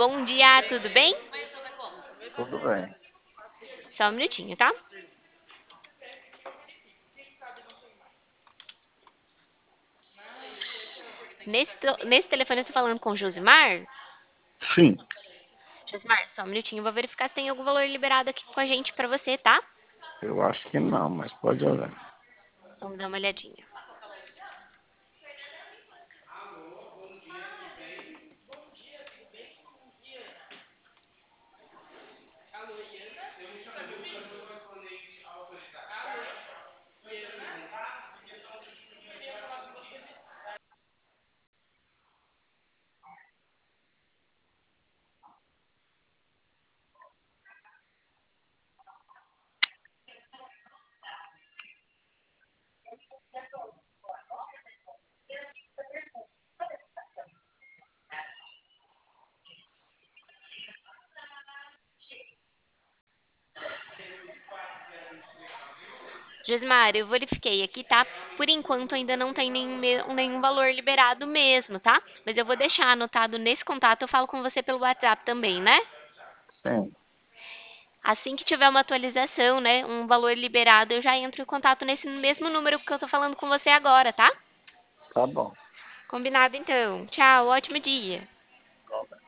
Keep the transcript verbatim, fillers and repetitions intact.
bom dia, tudo bem? Tudo bem. Só um minutinho, tá? Nesse, to- nesse telefone eu tô falando com o Josimar. Sim, Josimar, só um minutinho, eu vou verificar se tem algum valor liberado aqui com a gente pra você, tá? eu acho que não, mas pode olhar. Vamos dar uma olhadinha. Josimar, eu verifiquei aqui, tá? Por enquanto ainda não tem nenhum, me- nenhum valor liberado mesmo, tá? Mas eu vou deixar anotado nesse contato, eu falo com você pelo WhatsApp também, né? Sim, Assim que tiver uma atualização, né, um valor liberado, eu já entro em contato nesse mesmo número que eu tô falando com você agora, tá? tá bom. Combinado então. Tchau, ótimo dia.